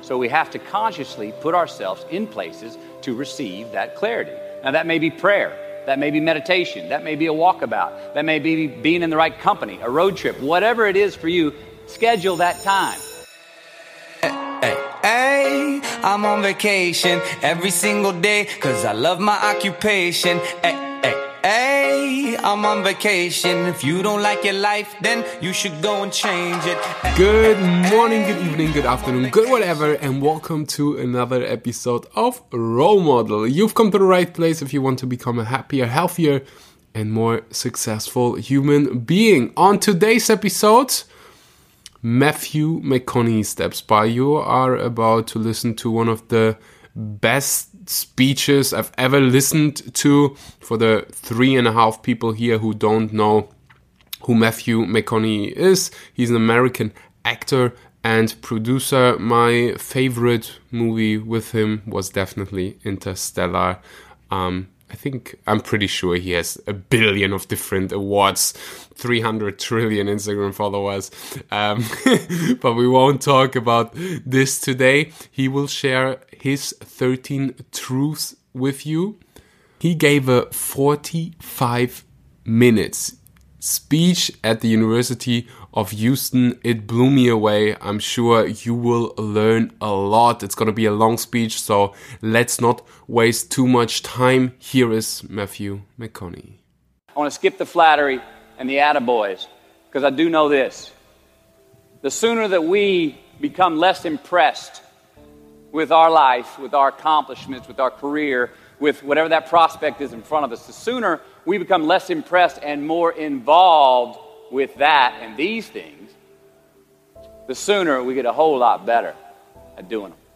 So we have to consciously put ourselves in places to receive that clarity. Now that may be prayer, that may be meditation, that may be a walkabout, that may be being in the right company, a road trip, whatever it is for you, schedule that time. Hey, I'm on vacation every single day, 'cause I love my occupation. Hey, I'm on vacation. If you don't like your life, then you should go and change it. Good morning, good evening, good afternoon, good whatever, and welcome to another episode of Role Model. You've come to the right place if you want to become a happier, healthier, and more successful human being. On today's episode, Matthew McConaughey steps by. You are about to listen to one of the best speeches I've ever listened to. For the 3.5 people here who don't know who Matthew McConaughey is, he's an American actor and producer. My favorite movie with him was definitely Interstellar. I'm pretty sure he has 1 billion of different awards, 300 trillion Instagram followers. But we won't talk about this today. He will share his 13 truths with you. He gave a 45 minutes speech at the University of Houston. It blew me away. I'm sure you will learn a lot. It's going to be a long speech, so let's not waste too much time. Here is Matthew McConaughey. I want to skip the flattery and the attaboys, because I do know this. The sooner that we become less impressed with our life, with our accomplishments, with our career, with whatever that prospect is in front of us, the sooner we become less impressed and more involved with that and these things, the sooner we get a whole lot better at doing them.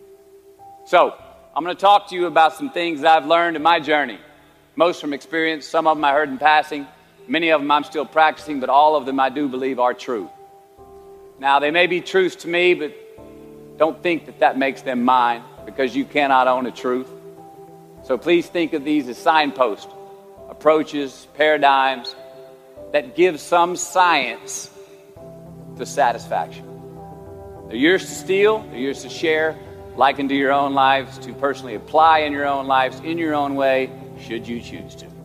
So, I'm going to talk to you about some things that I've learned in my journey. Most from experience, some of them I heard in passing, many of them I'm still practicing, but all of them I do believe are true. Now, they may be truths to me, but don't think that that makes them mine, because you cannot own a truth. So please think of these as signposts, approaches, paradigms that give some science to satisfaction. They're yours to steal, they're yours to share, liken to your own lives, to personally apply in your own lives, in your own way, should you choose to.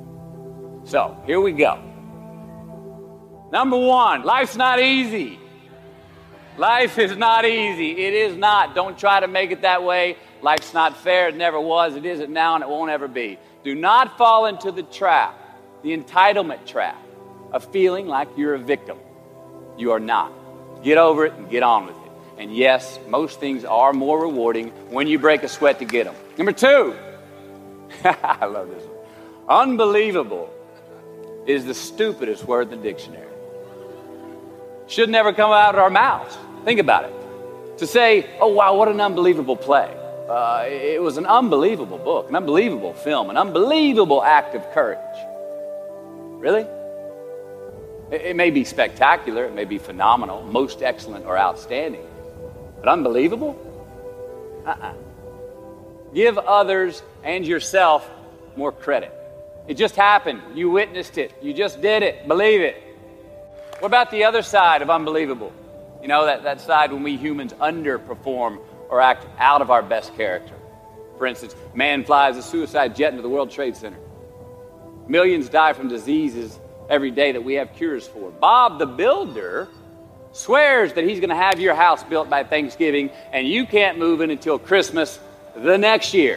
So, here we go. Number one, life's not easy. Life is not easy. It is not. Don't try to make it that way. Life's not fair. It never was. It isn't now, and it won't ever be. Do not fall into the trap, the entitlement trap, of feeling like you're a victim. You are not. Get over it and get on with it. And yes, most things are more rewarding when you break a sweat to get them. Number two, I love this one. Unbelievable is the stupidest word in the dictionary. Should never come out of our mouths. Think about it. To say, oh wow, what an unbelievable play. It was an unbelievable book, an unbelievable film, an unbelievable act of courage. Really? It may be spectacular, it may be phenomenal, most excellent or outstanding, but unbelievable? Give others and yourself more credit. It just happened. You witnessed it. You just did it. Believe it. What about the other side of unbelievable? You know, that side when we humans underperform or act out of our best character. For instance, man flies a suicide jet into the World Trade Center. Millions die from diseases every day that we have cures for. Bob the Builder swears that he's going to have your house built by Thanksgiving, and you can't move in until Christmas the next year.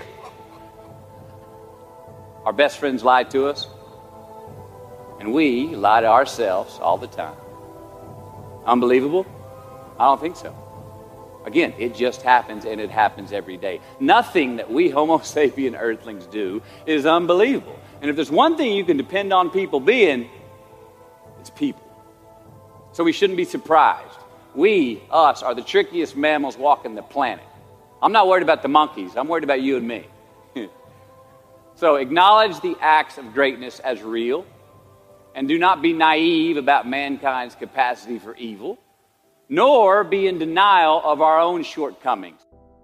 Our best friends lie to us, and we lie to ourselves all the time. Unbelievable? I don't think so. Again, it just happens, and it happens every day. Nothing that we Homo sapien earthlings do is unbelievable. And if there's one thing you can depend on people being, it's people. So we shouldn't be surprised. We, us, are the trickiest mammals walking the planet. I'm not worried about the monkeys. I'm worried about you and me. So acknowledge the acts of greatness as real, and do not be naive about mankind's capacity for evil, nor be in denial of our own shortcomings.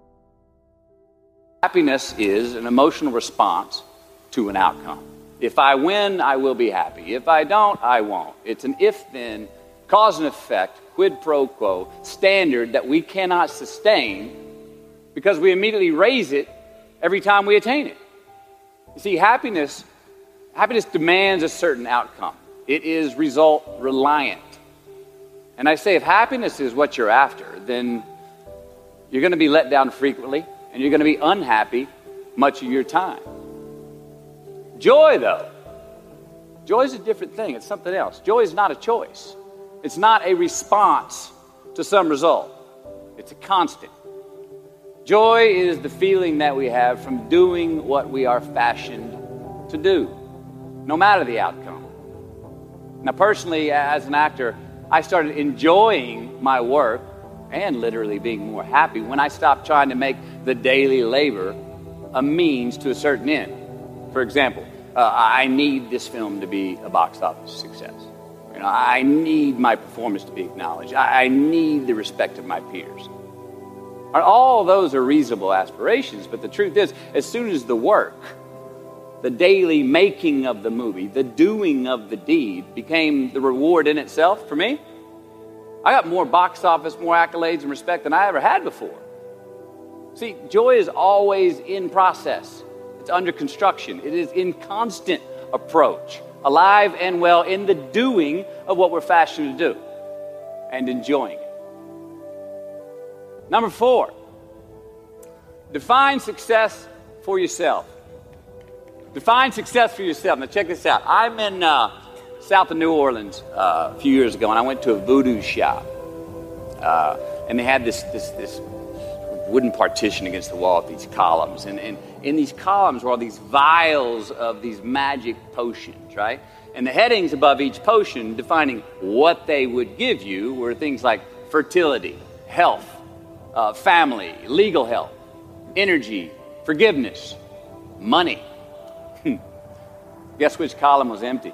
Happiness is an emotional response to an outcome. If I win, I will be happy. If I don't, I won't. It's an if-then cause and effect, quid pro quo, standard that we cannot sustain because we immediately raise it every time we attain it. You see, happiness demands a certain outcome. It is result reliant. And I say if happiness is what you're after, then you're going to be let down frequently and you're going to be unhappy much of your time. Joy, though, joy is a different thing. It's something else. Joy is not a choice. It's not a response to some result. It's a constant. Joy is the feeling that we have from doing what we are fashioned to do, no matter the outcome. Now, personally, as an actor, I started enjoying my work and literally being more happy when I stopped trying to make the daily labor a means to a certain end. For example, I need this film to be a box office success. I need my performance to be acknowledged. I need the respect of my peers. All those are reasonable aspirations, but the truth is, as soon as the work, the daily making of the movie, the doing of the deed became the reward in itself for me, I got more box office, more accolades and respect than I ever had before. See, joy is always in process. It's under construction. It is in constant approach, alive and well in the doing of what we're fashioned to do and enjoying it. Number 4, define success for yourself. Define success for yourself. Now check this out. I'm in south of New Orleans a few years ago, and I went to a voodoo shop. And they had this wooden partition against the wall with these columns. And in these columns were all these vials of these magic potions, right? And the headings above each potion defining what they would give you were things like fertility, health, family, legal help, energy, forgiveness, money. Guess which column was empty?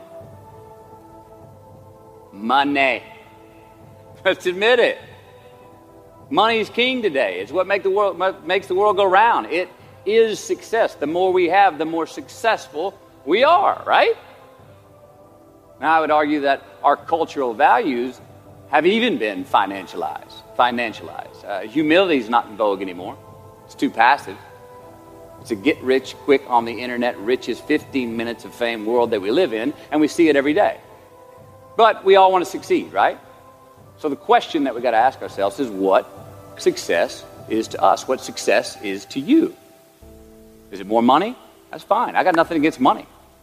Money. Let's admit it. Money is king today. It's what makes the world go round. It is success. The more we have, the more successful we are, right? Now, I would argue that our cultural values have even been financialized. Humility is not in vogue anymore. It's too passive. It's a get-rich-quick on the internet, richest 15 minutes of fame world that we live in, and we see it every day. But we all want to succeed, right? So the question that we got to ask ourselves is what success is to us, what success is to you. Is it more money? That's fine. I got nothing against money.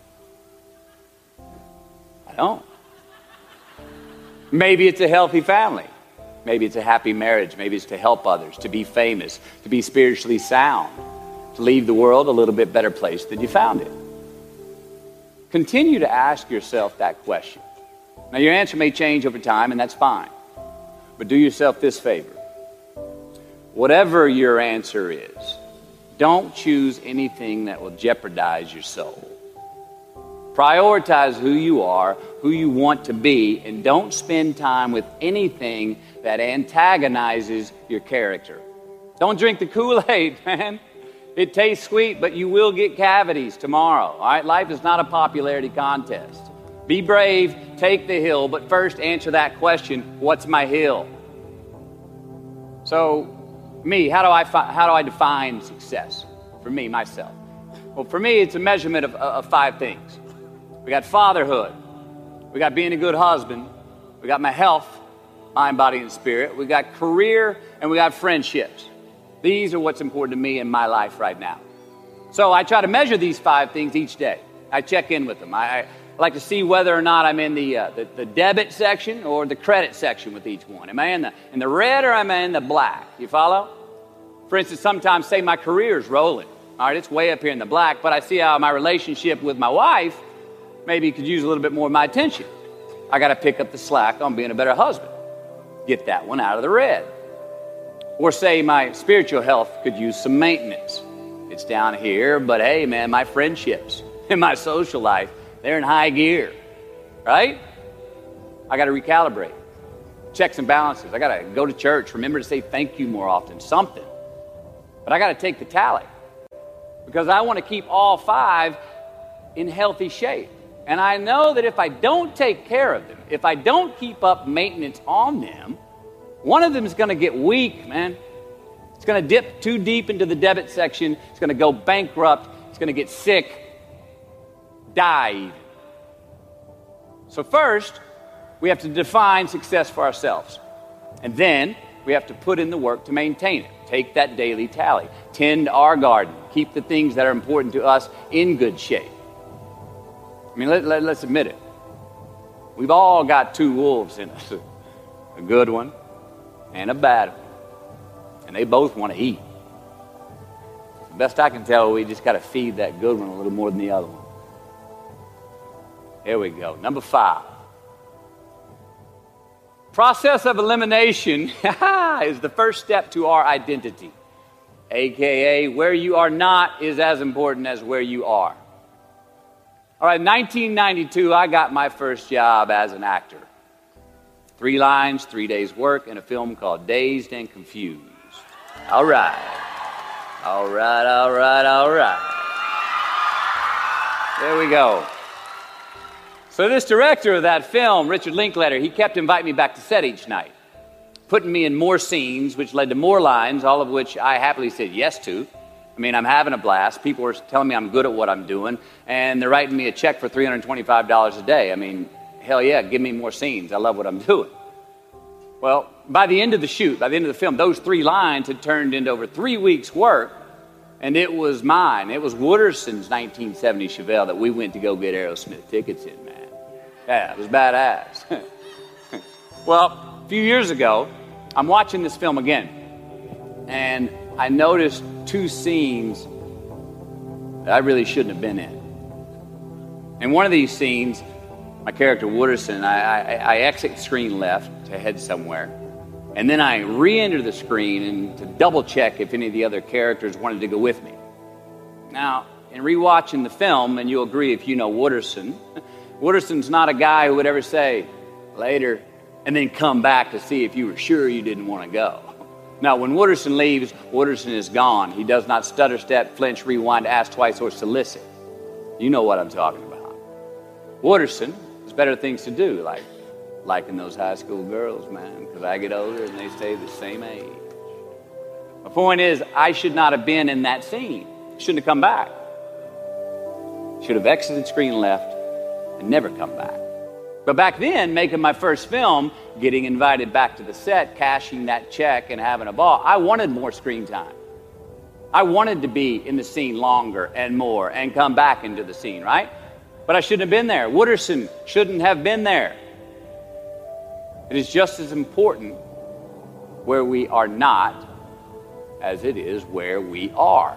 I don't. Maybe it's a healthy family. Maybe it's a happy marriage. Maybe it's to help others, to be famous, to be spiritually sound, to leave the world a little bit better place than you found it. Continue to ask yourself that question. Now, your answer may change over time, and that's fine. But do yourself this favor. Whatever your answer is, don't choose anything that will jeopardize your soul. Prioritize who you are, who you want to be, and don't spend time with anything that antagonizes your character. Don't drink the Kool-Aid, man. It tastes sweet, but you will get cavities tomorrow. All right? Life is not a popularity contest. Be brave, take the hill, but first answer that question, what's my hill? So, how do I define success? For me, myself. Well, for me, it's a measurement of 5 things. We got fatherhood. We got being a good husband. We got my health, mind, body, and spirit. We got career, and we got friendships. These are what's important to me in my life right now. So I try to measure these 5 things each day. I check in with them. I like to see whether or not I'm in the debit section or the credit section with each one. Am I in the red or am I in the black? You follow? For instance, sometimes say my career's rolling. All right, it's way up here in the black, but I see how my relationship with my wife maybe could use a little bit more of my attention. I got to pick up the slack on being a better husband. Get that one out of the red. Or say my spiritual health could use some maintenance. It's down here, but hey, man, my friendships and my social life, they're in high gear, right? I got to recalibrate. Checks and balances. I got to go to church. Remember to say thank you more often. Something. But I got to take the tally because I want to keep all 5 in healthy shape. And I know that if I don't take care of them, if I don't keep up maintenance on them, one of them is going to get weak, man. It's going to dip too deep into the debit section. It's going to go bankrupt. It's going to get sick, die even. So first, we have to define success for ourselves. And then we have to put in the work to maintain it. Take that daily tally. Tend our garden. Keep the things that are important to us in good shape. I mean, let's admit it. We've all got two wolves in us. A good one and a bad one. And they both want to eat. The best I can tell, we just got to feed that good one a little more than the other one. Here we go. Number 5. Process of elimination is the first step to our identity. AKA, where you are not is as important as where you are. All right, 1992, I got my first job as an actor. 3 lines, 3 days work in a film called Dazed and Confused. All right. All right, all right, all right. There we go. So this director of that film, Richard Linklater, he kept inviting me back to set each night, putting me in more scenes, which led to more lines, all of which I happily said yes to. I mean, I'm having a blast. People are telling me I'm good at what I'm doing, and they're writing me a check for $325 a day. I mean, hell yeah, give me more scenes. I love what I'm doing. Well, by the end of the shoot, by the end of the film, those 3 lines had turned into over 3 weeks' work, and it was mine. It was Wooderson's 1970 Chevelle that we went to go get Aerosmith tickets in, man. Yeah, it was badass. Well, a few years ago, I'm watching this film again, and I noticed 2 scenes that I really shouldn't have been in. In one of these scenes, my character Wooderson, I exit screen left to head somewhere, and then I re-enter the screen and to double check if any of the other characters wanted to go with me. Now, in rewatching the film, and you'll agree if you know Wooderson, Wooderson's not a guy who would ever say, later, and then come back to see if you were sure you didn't want to go. Now, when Wooderson leaves, Wooderson is gone. He does not stutter, step, flinch, rewind, ask twice, or solicit. You know what I'm talking about. Wooderson has better things to do, like liking those high school girls, man, because I get older and they stay the same age. My point is, I should not have been in that scene. Shouldn't have come back. Should have exited screen left and never come back. But back then, making my first film, getting invited back to the set, cashing that check, and having a ball, I wanted more screen time. I wanted to be in the scene longer and more and come back into the scene, right? But I shouldn't have been there. Wooderson shouldn't have been there. It is just as important where we are not as it is where we are.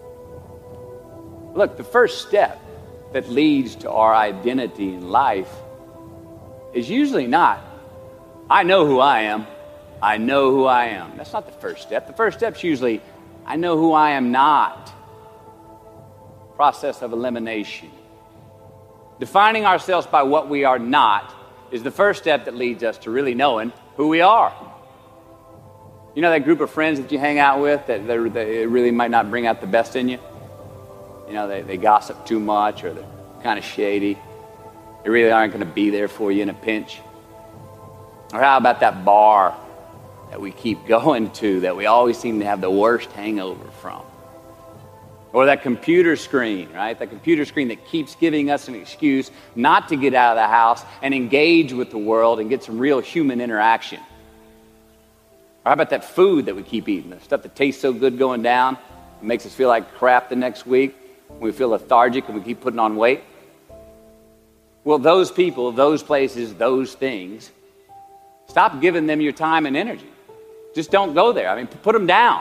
Look, the first step that leads to our identity in life is usually not, I know who I am. I know who I am. That's not the first step. The first step's usually, I know who I am not. Process of elimination. Defining ourselves by what we are not is the first step that leads us to really knowing who we are. You know that group of friends that you hang out with that they really might not bring out the best in you? You know, they gossip too much, or they're kind of shady. They really aren't going to be there for you in a pinch. Or how about that bar that we keep going to that we always seem to have the worst hangover from? Or that computer screen, right? That computer screen that keeps giving us an excuse not to get out of the house and engage with the world and get some real human interaction. Or how about that food that we keep eating, the stuff that tastes so good going down, it makes us feel like crap the next week, we feel lethargic and we keep putting on weight? Well, those people, those places, those things, stop giving them your time and energy. Just don't go there. I mean, put them down.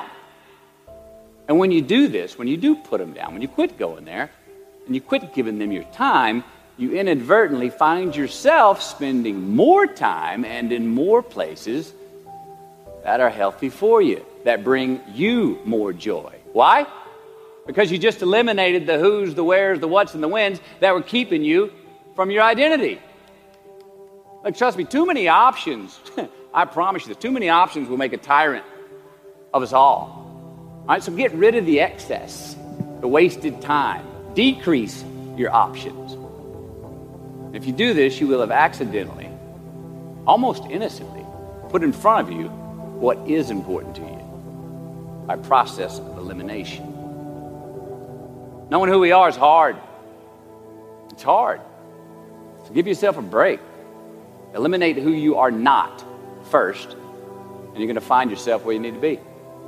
And when you do this, when you do put them down, when you quit going there, and you quit giving them your time, you inadvertently find yourself spending more time and in more places that are healthy for you, that bring you more joy. Why? Because you just eliminated the who's, the where's, the what's, and the when's that were keeping you from your identity. Like, trust me, too many options, I promise you, too many options will make a tyrant of us all. All right, so get rid of the excess, the wasted time. Decrease your options. If you do this, you will have accidentally, almost innocently, put in front of you what is important to you by process of elimination. Knowing who we are is hard. It's hard. So give yourself a break. Eliminate who you are not first, and you're going to find yourself where you need to be.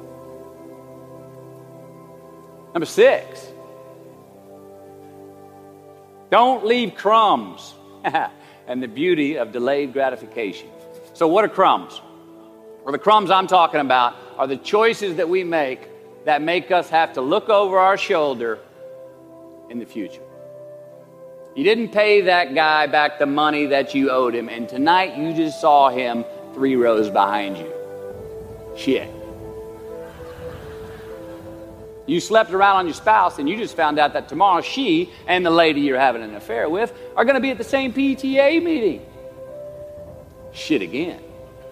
Number 6, don't leave crumbs. And the beauty of delayed gratification. So what are crumbs? Well, the crumbs I'm talking about are the choices that we make that make us have to look over our shoulder in the future. You didn't pay that guy back the money that you owed him, and tonight you just saw him 3 rows behind you. Shit. You slept around on your spouse, and you just found out that tomorrow she and the lady you're having an affair with are going to be at the same PTA meeting. Shit again.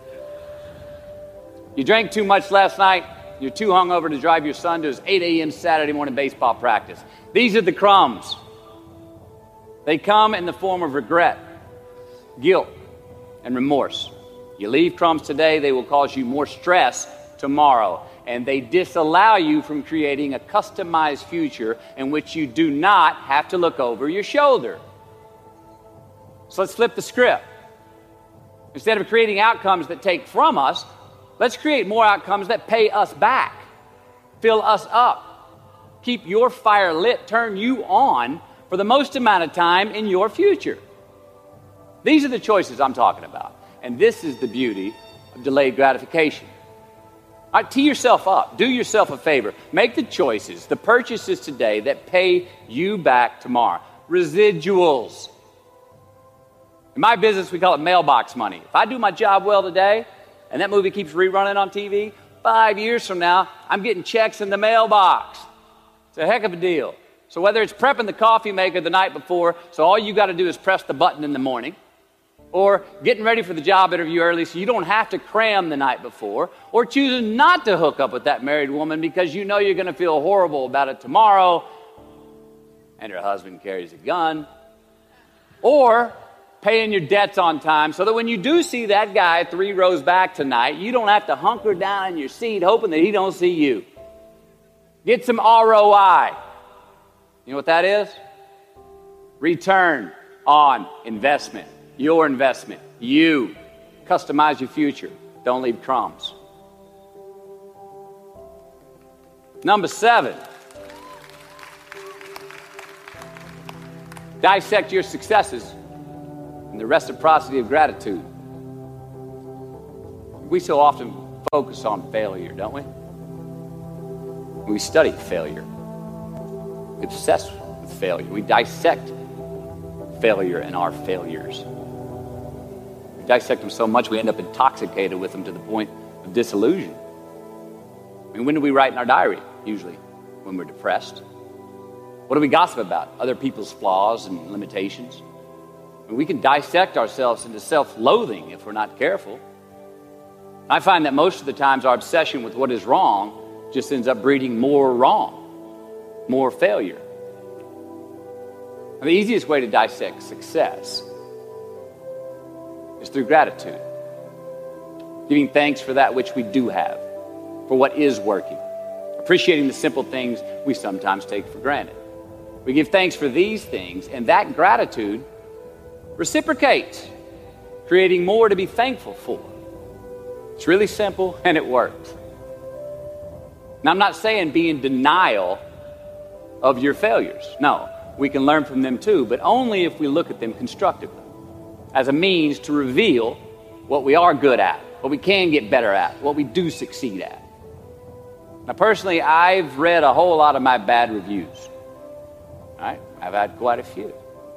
You drank too much last night. You're too hungover to drive your son to his 8 a.m. Saturday morning baseball practice. These are the crumbs. They come in the form of regret, guilt, and remorse. You leave crumbs today, they will cause you more stress tomorrow. And they disallow you from creating a customized future in which you do not have to look over your shoulder. So let's flip the script. Instead of creating outcomes that take from us, let's create more outcomes that pay us back, fill us up, keep your fire lit, turn you on for the most amount of time in your future. These are the choices I'm talking about. And this is the beauty of delayed gratification. All right, tee yourself up. Do yourself a favor. Make the choices, the purchases today that pay you back tomorrow. Residuals. In my business, we call it mailbox money. If I do my job well today, and that movie keeps rerunning on TV, 5 years from now, I'm getting checks in the mailbox. It's a heck of a deal. So whether it's prepping the coffee maker the night before, so all you got to do is press the button in the morning, or getting ready for the job interview early so you don't have to cram the night before, or choosing not to hook up with that married woman because you know you're going to feel horrible about it tomorrow, and her husband carries a gun, or paying your debts on time so that when you do see that guy 3 rows back tonight, you don't have to hunker down in your seat hoping that he don't see you. Get some ROI. You know what that is? Return on investment. Your investment. You. Customize your future. Don't leave crumbs. Number 7. Dissect your successes and the reciprocity of gratitude. We so often focus on failure, don't we? We study failure. We obsess with failure. We dissect failure and our failures. We dissect them so much we end up intoxicated with them to the point of disillusion. I mean, when do we write in our diary? Usually when we're depressed. What do we gossip about? Other people's flaws and limitations. I mean, we can dissect ourselves into self-loathing if we're not careful. I find that most of the times our obsession with what is wrong just ends up breeding more wrong, more failure. And the easiest way to dissect success is through gratitude. Giving thanks for that which we do have, for what is working. Appreciating the simple things we sometimes take for granted. We give thanks for these things, and that gratitude reciprocates, creating more to be thankful for. It's really simple, and it works. Now, I'm not saying be in denial of your failures. No, we can learn from them too, but only if we look at them constructively, as a means to reveal what we are good at, what we can get better at, what we do succeed at. Now, personally, I've read a whole lot of my bad reviews. All right? I've had quite a few.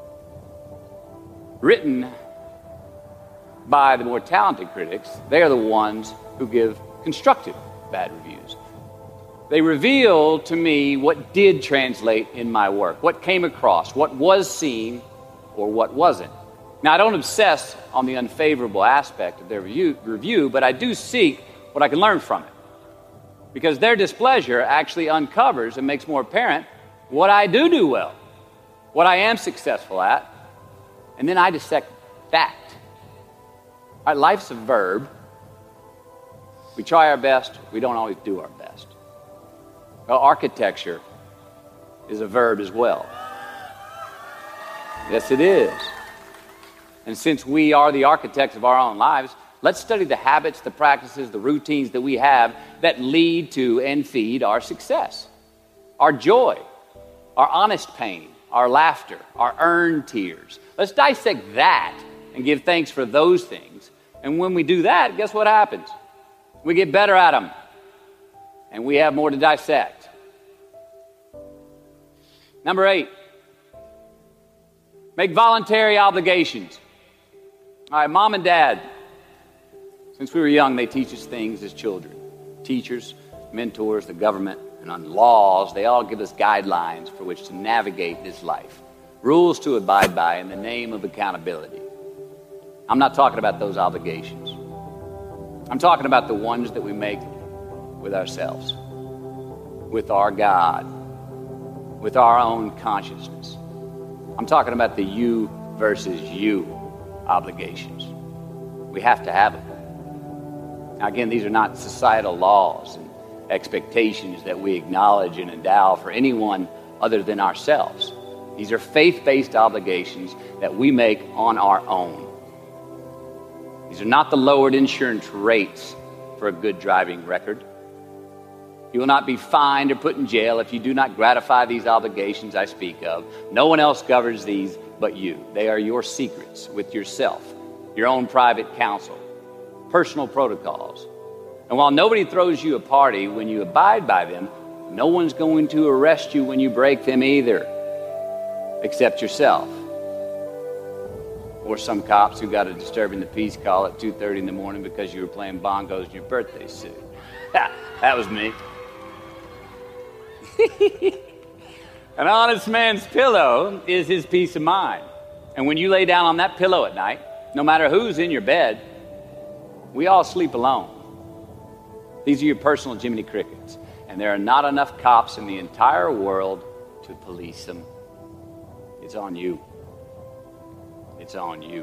Written by the more talented critics, they are the ones who give constructive bad reviews. They reveal to me what did translate in my work, what came across, what was seen, or what wasn't. Now, I don't obsess on the unfavorable aspect of their review, but I do seek what I can learn from it. Because their displeasure actually uncovers and makes more apparent what I do well, what I am successful at, And then I dissect that. All right, life's a verb. We try our best. We don't always do our best. Well, architecture is a verb as well. Yes, it is. And since we are the architects of our own lives, let's study the habits, the practices, the routines that we have that lead to and feed our success, our joy, our honest pain, our laughter, our earned tears. Let's dissect that and give thanks for those things. And when we do that, guess what happens? We get better at them. And we have more to dissect. Number 8, make voluntary obligations. All right, mom and dad, since we were young, they teach us things as children. Teachers, mentors, the government, and on laws, they all give us guidelines for which to navigate this life. Rules to abide by in the name of accountability. I'm not talking about those obligations. I'm talking about the ones that we make with ourselves, with our God, with our own consciousness. I'm talking about the you versus you obligations. We have to have them. Now again, these are not societal laws and expectations that we acknowledge and endow for anyone other than ourselves. These are faith-based obligations that we make on our own. These are not the lowered insurance rates for a good driving record. You will not be fined or put in jail if you do not gratify these obligations I speak of. No one else governs these but you. They are your secrets with yourself, your own private counsel, personal protocols. And while nobody throws you a party when you abide by them, no one's going to arrest you when you break them either, except yourself. Or some cops who got a disturbing the peace call at 2:30 in the morning because you were playing bongos in your birthday suit. That was me. An honest man's pillow is his peace of mind. And when you lay down on that pillow at night, no matter who's in your bed, we all sleep alone. These are your personal Jiminy Crickets. And there are not enough cops in the entire world to police them. It's on you. It's on you.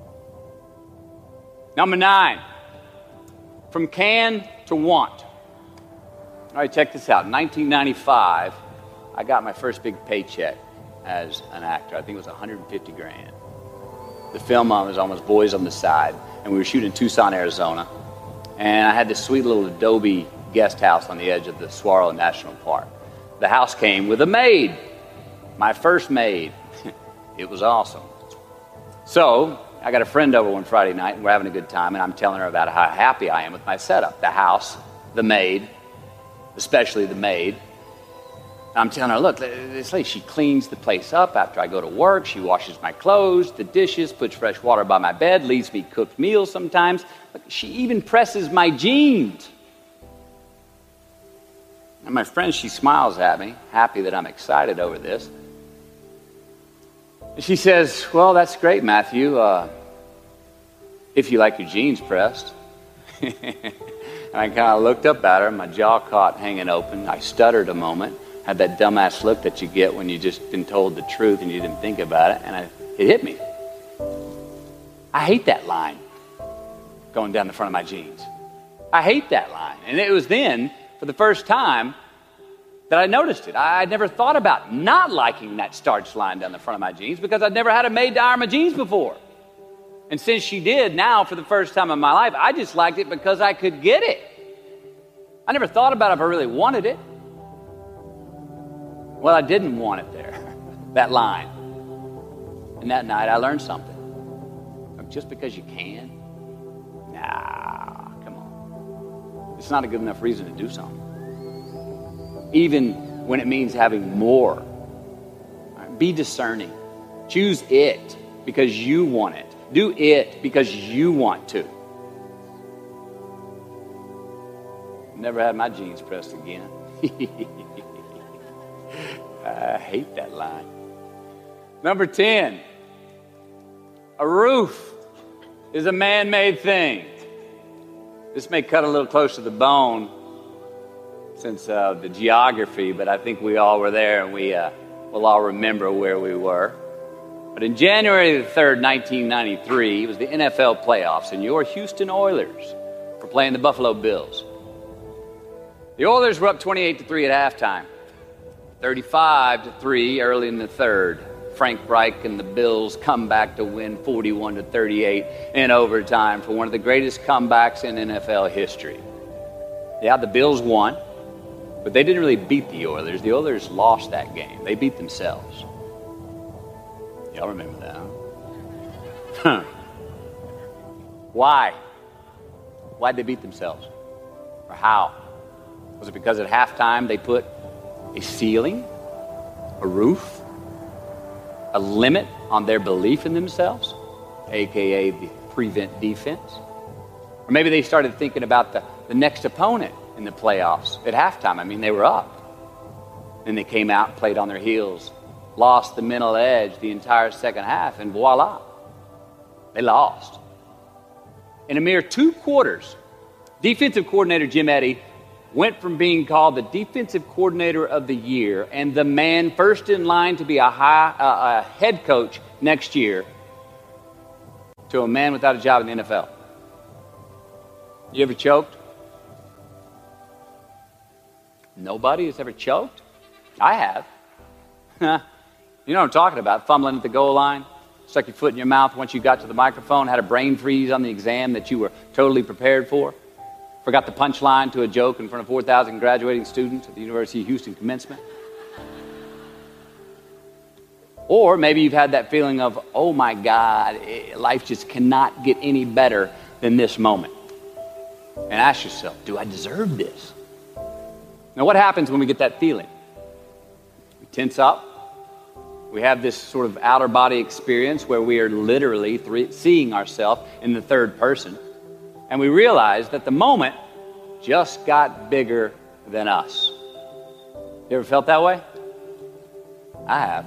Number 9, from can to want. All right, check this out. In 1995, I got my first big paycheck as an actor. I think it was $150 grand. The film was almost Boys on the Side, and we were shooting in Tucson, Arizona. And I had this sweet little adobe guest house on the edge of the Saguaro National Park. The house came with a maid, my first maid. It was awesome. So I got a friend over one Friday night, and we're having a good time, and I'm telling her about how happy I am with my setup. The house, the maid, especially the maid. And I'm telling her, look, this lady, she cleans the place up after I go to work. She washes my clothes, the dishes, puts fresh water by my bed, leaves me cooked meals sometimes. Look, she even presses my jeans. And my friend, she smiles at me, happy that I'm excited over this. And she says, well, that's great, Matthew, if you like your jeans pressed. And I kind of looked up at her, my jaw caught hanging open. I stuttered a moment, had that dumbass look that you get when you just been told the truth and you didn't think about it, and it hit me. I hate that line going down the front of my jeans. I hate that line. And it was then, for the first time, that I noticed it. I never thought about not liking that starched line down the front of my jeans because I'd never had a maid to iron my jeans before. And since she did, now for the first time in my life, I just liked it because I could get it. I never thought about if I really wanted it. Well, I didn't want it there, that line. And that night I learned something. Just because you can? Nah, come on. It's not a good enough reason to do something. Even when it means having more. Right? Be discerning. Choose it because you want it. Do it because you want to. Never had my jeans pressed again. I hate that line. Number 10. A roof is a man-made thing. This may cut a little close to the bone since the geography, but I think we all were there and we'll all remember where we were. But in January the 3rd, 1993, it was the NFL playoffs, and your Houston Oilers were playing the Buffalo Bills. The Oilers were up 28-3 at halftime, 35-3 early in the third. Frank Reich and the Bills come back to win 41-38 in overtime for one of the greatest comebacks in NFL history. Yeah, the Bills won, but they didn't really beat the Oilers. The Oilers lost that game. They beat themselves. Y'all remember that, huh? Why? Why'd they beat themselves? Or how? Was it because at halftime they put a ceiling, a roof, a limit on their belief in themselves, aka the prevent defense? Or maybe they started thinking about the next opponent in the playoffs at halftime. I mean, they were up. Then they came out and played on their heels, lost the mental edge the entire second half, and voila, they lost. In a mere 2 quarters, defensive coordinator Jim Eddy went from being called the defensive coordinator of the year and the man first in line to be a head coach next year to a man without a job in the NFL. You ever choked? Nobody has ever choked? I have. You know what I'm talking about, fumbling at the goal line, stuck your foot in your mouth once you got to the microphone, had a brain freeze on the exam that you were totally prepared for. Forgot the punchline to a joke in front of 4,000 graduating students at the University of Houston commencement. Or maybe you've had that feeling of, oh my God, life just cannot get any better than this moment. And ask yourself, do I deserve this? Now what happens when we get that feeling? We tense up. We have this sort of outer body experience where we are literally seeing ourselves in the third person. And we realize that the moment just got bigger than us. You ever felt that way? I have.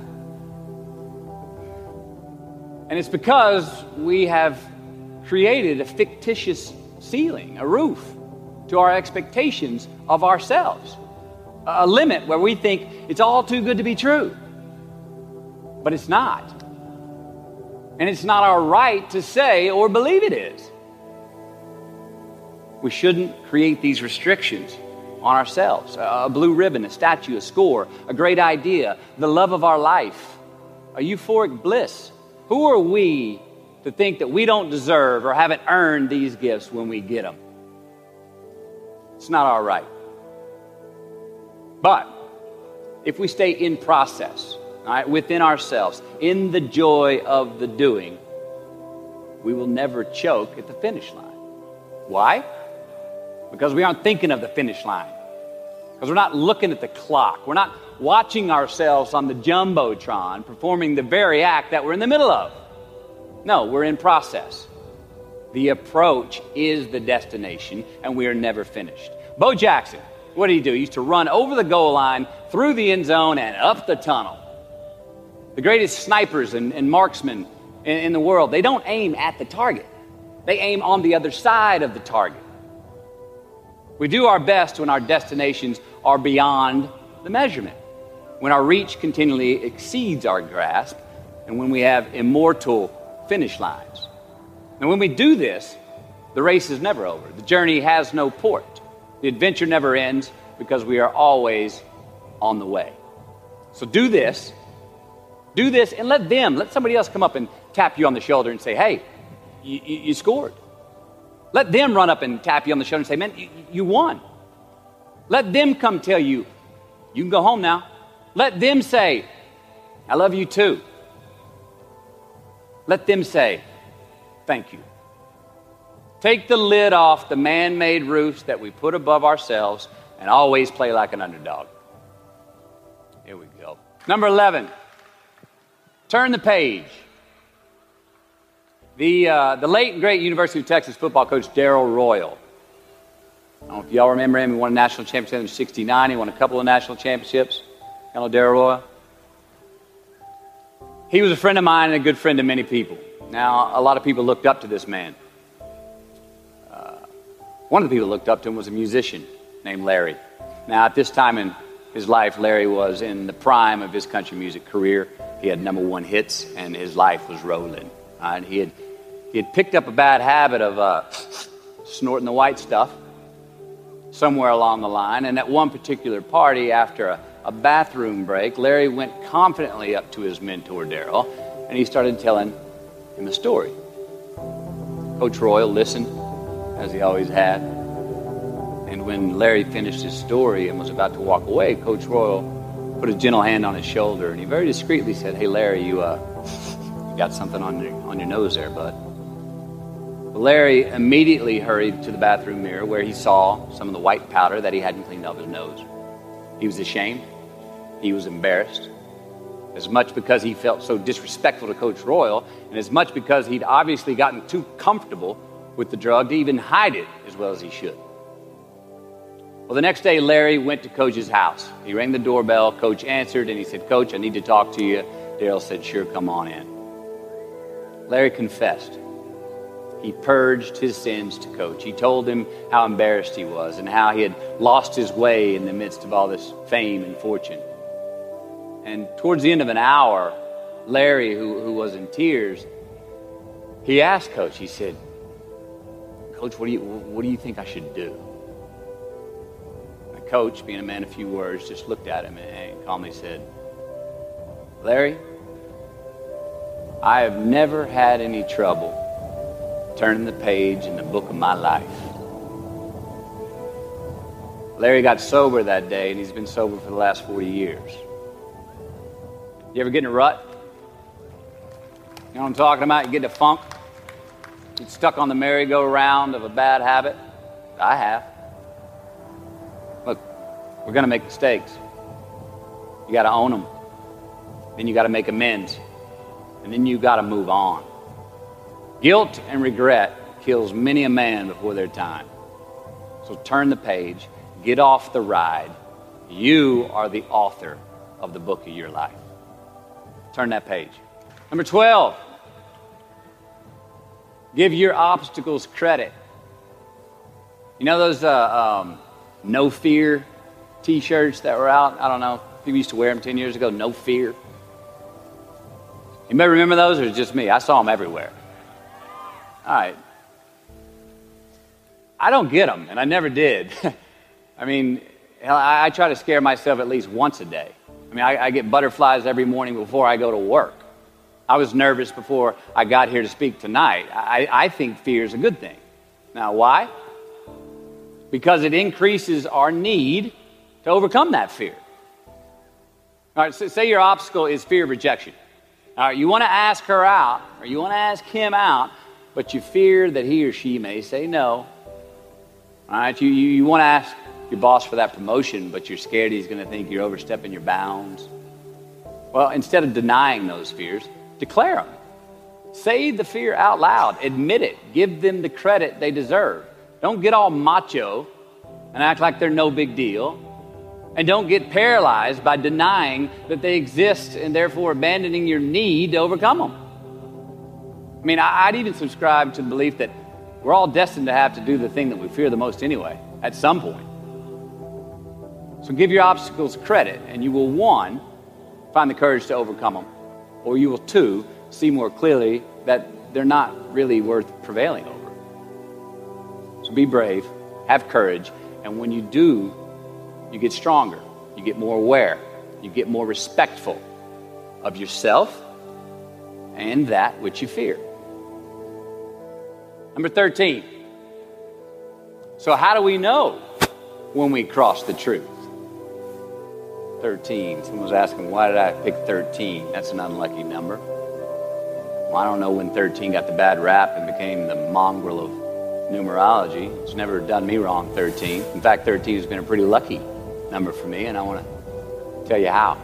And it's because we have created a fictitious ceiling, a roof, to our expectations of ourselves. A limit where we think it's all too good to be true. But it's not. And it's not our right to say or believe it is. We shouldn't create these restrictions on ourselves. A blue ribbon, a statue, a score, a great idea, the love of our life, a euphoric bliss. Who are we to think that we don't deserve or haven't earned these gifts when we get them? It's not our right. But if we stay in process, all right, within ourselves, in the joy of the doing, we will never choke at the finish line. Why? Because we aren't thinking of the finish line. Because we're not looking at the clock. We're not watching ourselves on the Jumbotron performing the very act that we're in the middle of. No, we're in process. The approach is the destination, and we are never finished. Bo Jackson, what did he do? He used to run over the goal line, through the end zone, and up the tunnel. The greatest snipers and marksmen in the world, they don't aim at the target. They aim on the other side of the target. We do our best when our destinations are beyond the measurement, when our reach continually exceeds our grasp, and when we have immortal finish lines. And when we do this, the race is never over. The journey has no port. The adventure never ends because we are always on the way. So do this, and let somebody else come up and tap you on the shoulder and say, hey, you scored. Let them run up and tap you on the shoulder and say, man, you won. Let them come tell you, you can go home now. Let them say, I love you too. Let them say, thank you. Take the lid off the man-made roofs that we put above ourselves and always play like an underdog. Here we go. Number 11, turn the page. The late and great University of Texas football coach Darrell Royal. I don't know if y'all remember him. He won a national championship in '69. He won a couple of national championships. You know Darrell Royal? He was a friend of mine and a good friend of many people. Now, a lot of people looked up to this man. One of the people who looked up to him was a musician named Larry. Now, at this time in his life, Larry was in the prime of his country music career. He had number one hits, and his life was rolling. He had picked up a bad habit of snorting the white stuff somewhere along the line. And at one particular party, after a bathroom break, Larry went confidently up to his mentor, Daryl, and he started telling him a story. Coach Royal listened, as he always had. And when Larry finished his story and was about to walk away, Coach Royal put a gentle hand on his shoulder, and he very discreetly said, "Hey, Larry, you got something on your nose there, bud." Well, Larry immediately hurried to the bathroom mirror where he saw some of the white powder that he hadn't cleaned off his nose. He was ashamed. He was embarrassed, as much because he felt so disrespectful to Coach Royal, and as much because he'd obviously gotten too comfortable with the drug to even hide it as well as he should. Well, the next day, Larry went to Coach's house. He rang the doorbell. Coach answered, and he said, "Coach, I need to talk to you." Daryl said, "Sure, come on in." Larry confessed. He purged his sins to Coach. He told him how embarrassed he was and how he had lost his way in the midst of all this fame and fortune. And towards the end of an hour, Larry, who was in tears, he asked Coach, he said, "Coach, what do you think I should do?" Coach, being a man of few words, just looked at him and calmly said, "Larry, I have never had any trouble turning the page in the book of my life." Larry got sober that day, and he's been sober for the last 40 years. You ever get in a rut? You know what I'm talking about? You get in a funk? You get stuck on the merry-go-round of a bad habit? I have. Look, we're going to make mistakes. You got to own them. Then you got to make amends. And then you got to move on. Guilt and regret kills many a man before their time. So turn the page. Get off the ride. You are the author of the book of your life. Turn that page. Number 12. Give your obstacles credit. You know those no fear t-shirts that were out? I don't know. People used to wear them 10 years ago. No fear. You may remember those, or it's just me? I saw them everywhere. All right. I don't get them, and I never did. I mean, I try to scare myself at least once a day. I mean, I get butterflies every morning before I go to work. I was nervous before I got here to speak tonight. I think fear is a good thing. Now, why? Because it increases our need to overcome that fear. All right, so say your obstacle is fear of rejection. All right, you want to ask her out, or you want to ask him out, but you fear that he or she may say no. All right, you want to ask your boss for that promotion, but you're scared he's going to think you're overstepping your bounds. Well, instead of denying those fears, declare them. Say the fear out loud. Admit it. Give them the credit they deserve. Don't get all macho and act like they're no big deal. And don't get paralyzed by denying that they exist and therefore abandoning your need to overcome them. I mean, I'd even subscribe to the belief that we're all destined to have to do the thing that we fear the most anyway, at some point. So give your obstacles credit, and you will, 1, find the courage to overcome them, or you will, 2, see more clearly that they're not really worth prevailing over. So be brave, have courage, and when you do, you get stronger, you get more aware, you get more respectful of yourself and that which you fear. Number 13. So how do we know when we cross the truth? 13. Someone was asking, why did I pick 13? That's an unlucky number. Well, I don't know when 13 got the bad rap and became the mongrel of numerology. It's never done me wrong, 13. In fact, 13 has been a pretty lucky number for me, and I want to tell you how.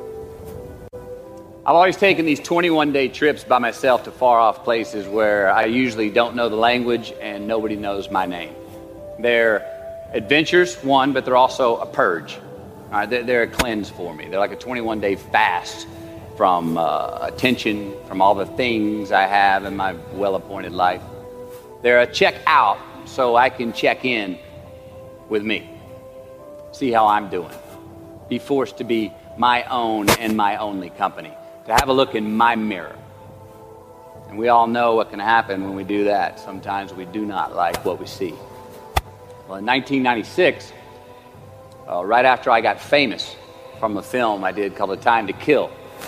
I've always taken these 21-day trips by myself to far-off places where I usually don't know the language and nobody knows my name. They're adventures, one, but they're also a purge. All right, they're a cleanse for me. They're like a 21-day fast from attention, from all the things I have in my well-appointed life. They're a check out so I can check in with me, see how I'm doing, be forced to be my own and my only company. to have a look in my mirror. And we all know what can happen when we do that. Sometimes we do not like what we see. Well, in 1996, right after I got famous from a film I did called A Time to Kill,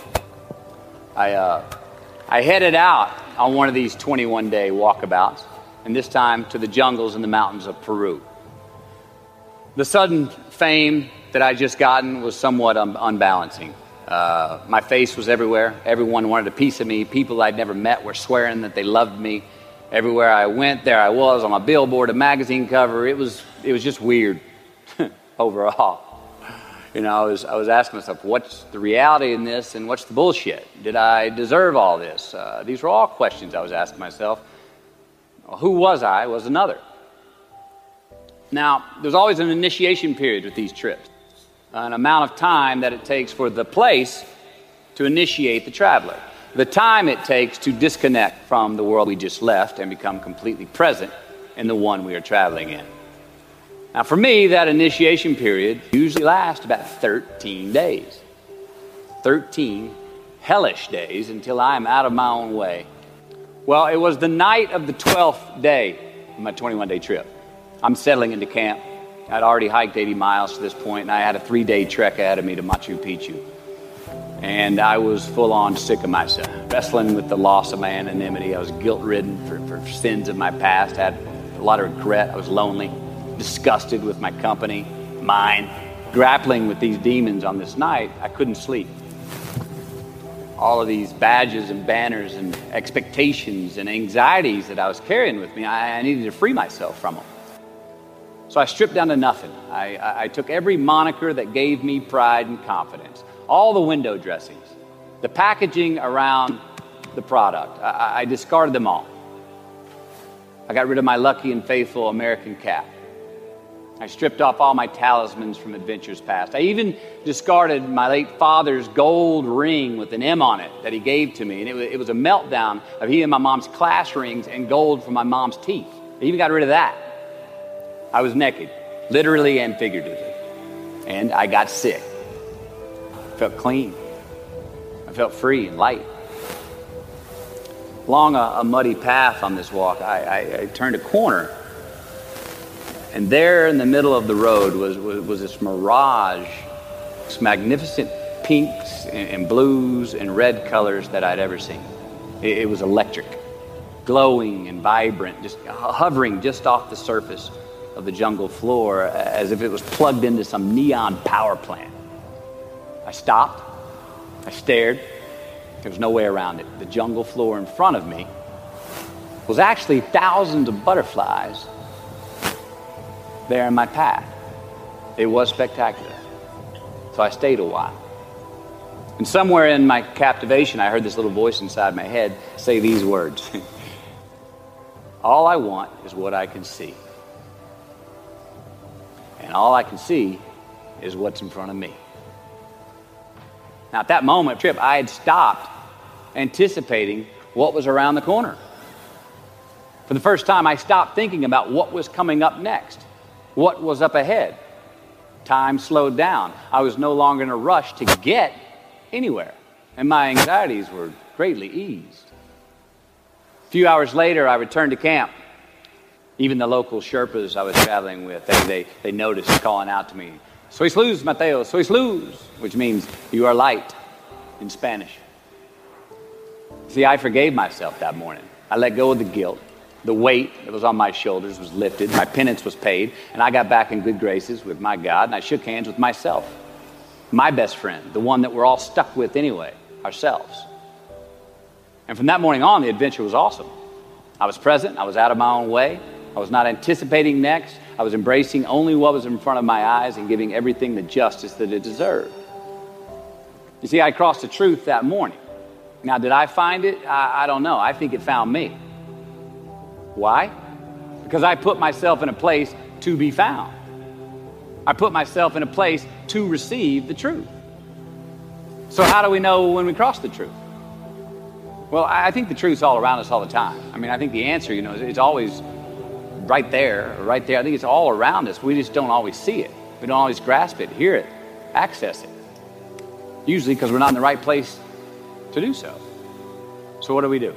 I headed out on one of these 21-day walkabouts, and this time to the jungles and the mountains of Peru. The sudden fame that I just gotten was somewhat unbalancing. My face was everywhere. Everyone wanted a piece of me. People I'd never met were swearing that they loved me. Everywhere I went, there I was on a billboard, a magazine cover. It was just weird overall. You know, I was asking myself, what's the reality in this and what's the bullshit? Did I deserve all this? These were all questions I was asking myself. Who was I was another. Now, there's always an initiation period with these trips, an amount of time that it takes for the place to initiate the traveler, the time it takes to disconnect from the world we just left and become completely present in the one we are traveling in. Now, for me, that initiation period usually lasts about 13 days. 13 hellish days until I'm out of my own way. Well, it was the night of the 12th day of my 21-day trip. I'm settling into camp. I'd already hiked 80 miles to this point, and I had a 3-day trek ahead of me to Machu Picchu. And I was full-on sick of myself, wrestling with the loss of my anonymity. I was guilt-ridden for sins of my past, had a lot of regret. I was lonely, disgusted with my company, mine, grappling with these demons on this night. I couldn't sleep. All of these badges and banners and expectations and anxieties that I was carrying with me, I needed to free myself from them. So I stripped down to nothing. I took every moniker that gave me pride and confidence, all the window dressings, the packaging around the product. I discarded them all. I got rid of my lucky and faithful American cap. I stripped off all my talismans from adventures past. I even discarded my late father's gold ring with an M on it that he gave to me. And it was a meltdown of he and my mom's class rings and gold from my mom's teeth. I even got rid of that. I was naked, literally and figuratively. And I got sick. I felt clean. I felt free and light. Along a muddy path on this walk, I turned a corner. And there in the middle of the road was this mirage, this magnificent pinks and blues and red colors that I'd ever seen. It was electric, glowing and vibrant, just hovering just off the surface of the jungle floor as if it was plugged into some neon power plant. I stopped. I stared. There was no way around it. The jungle floor in front of me was actually thousands of butterflies there in my path. It was spectacular. So I stayed a while. And somewhere in my captivation, I heard this little voice inside my head say these words. All I want is what I can see. And all I can see is what's in front of me. Now, at that moment, trip, I had stopped anticipating what was around the corner. For the first time, I stopped thinking about what was coming up next. What was up ahead? Time slowed down. I was no longer in a rush to get anywhere, and my anxieties were greatly eased. A few hours later, I returned to camp. Even the local Sherpas I was traveling with, they noticed calling out to me, "Sois luz, Mateo, sois luz," which means you are light in Spanish. See, I forgave myself that morning. I let go of the guilt. The weight that was on my shoulders was lifted. My penance was paid. And I got back in good graces with my God. And I shook hands with myself, my best friend, the one that we're all stuck with anyway, ourselves. And from that morning on, the adventure was awesome. I was present. I was out of my own way. I was not anticipating next. I was embracing only what was in front of my eyes and giving everything the justice that it deserved. You see, I crossed the truth that morning. Now, did I find it? I don't know. I think it found me. Why? Because I put myself in a place to be found. I put myself in a place to receive the truth. So how do we know when we cross the truth? Well, I think the truth's all around us all the time. I mean, I think the answer, it's always right there. I think it's all around us. We just don't always see it. We don't always grasp it, hear it, access it. Usually because we're not in the right place to do so. So what do?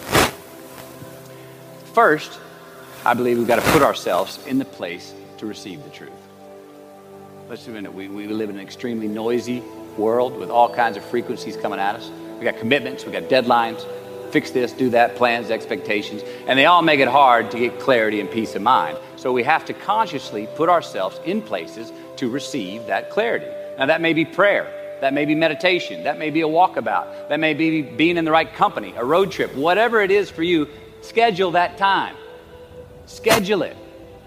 First, I believe we've got to put ourselves in the place to receive the truth. Let's admit it. We live in an extremely noisy world with all kinds of frequencies coming at us. We got commitments, we got deadlines, fix this, do that, plans, expectations, and they all make it hard to get clarity and peace of mind. So we have to consciously put ourselves in places to receive that clarity. Now that may be prayer, that may be meditation, that may be a walkabout, that may be being in the right company, a road trip, whatever it is for you, schedule that time. Schedule it.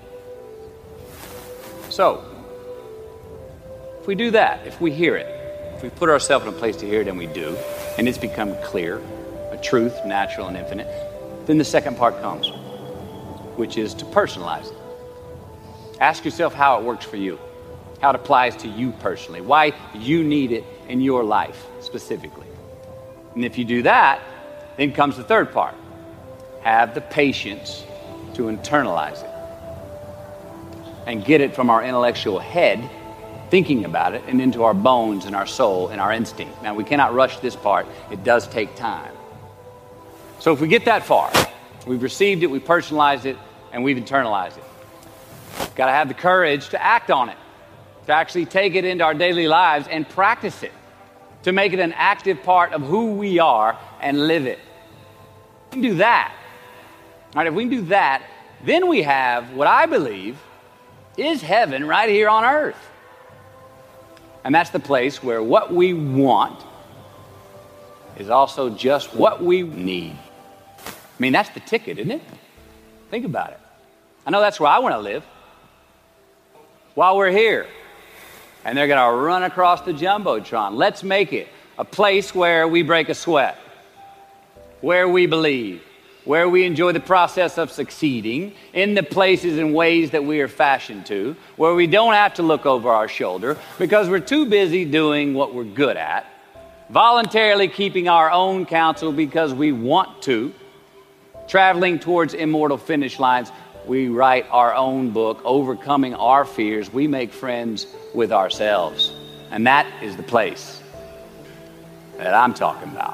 So, if we do that, if we hear it, if we put ourselves in a place to hear it, and we do, and it's become clear, a truth, natural and infinite, then the second part comes, which is to personalize it. Ask yourself how it works for you, how it applies to you personally, why you need it in your life specifically. And if you do that, then comes the third part. Have the patience to internalize it and get it from our intellectual head, thinking about it, and into our bones and our soul and our instinct. Now, we cannot rush this part. It does take time. So if we get that far, we've received it, we personalized it, and we've internalized it. Got to have the courage to act on it, to actually take it into our daily lives and practice it, to make it an active part of who we are and live it. We can do that. All right, if we can do that, then we have what I believe is heaven right here on earth. And that's the place where what we want is also just what we need. I mean, that's the ticket, isn't it? Think about it. I know that's where I want to live. While we're here, and they're going to run across the Jumbotron, let's make it a place where we break a sweat, where we believe, where we enjoy the process of succeeding in the places and ways that we are fashioned to, where we don't have to look over our shoulder because we're too busy doing what we're good at, voluntarily keeping our own counsel because we want to, traveling towards immortal finish lines. We write our own book, overcoming our fears. We make friends with ourselves. And that is the place that I'm talking about.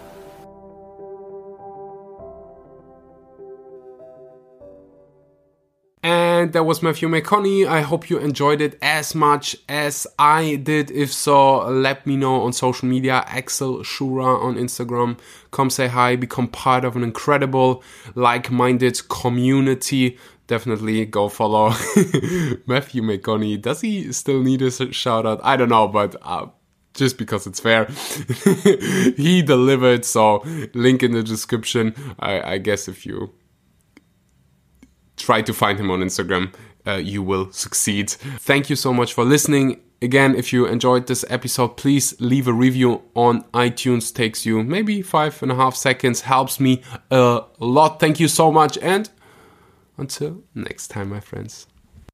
And that was Matthew McConaughey. I hope you enjoyed it as much as I did. If so, let me know on social media. Axel Schura on Instagram. Come say hi. Become part of an incredible, like-minded community. Definitely go follow Matthew McConaughey. Does he still need a shout out? I don't know, but just because it's fair. He delivered, so link in the description. I guess if you try to find him on Instagram, you will succeed. Thank you so much for listening. Again, if you enjoyed this episode, please leave a review on iTunes. Takes you maybe 5.5 seconds. Helps me a lot. Thank you so much. And until next time, my friends.